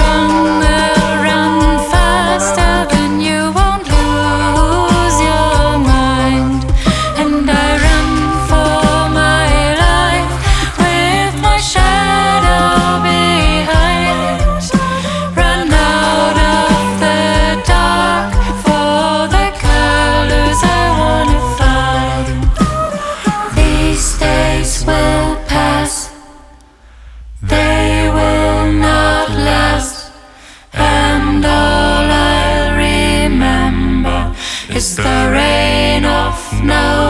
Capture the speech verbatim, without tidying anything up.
run, they'll run faster than you won't lose your mind. And I run for my life with my shadow behind. Run out of the dark for the colors I wanna find. These days will pass, they will not last, and all I'll remember is the rain of no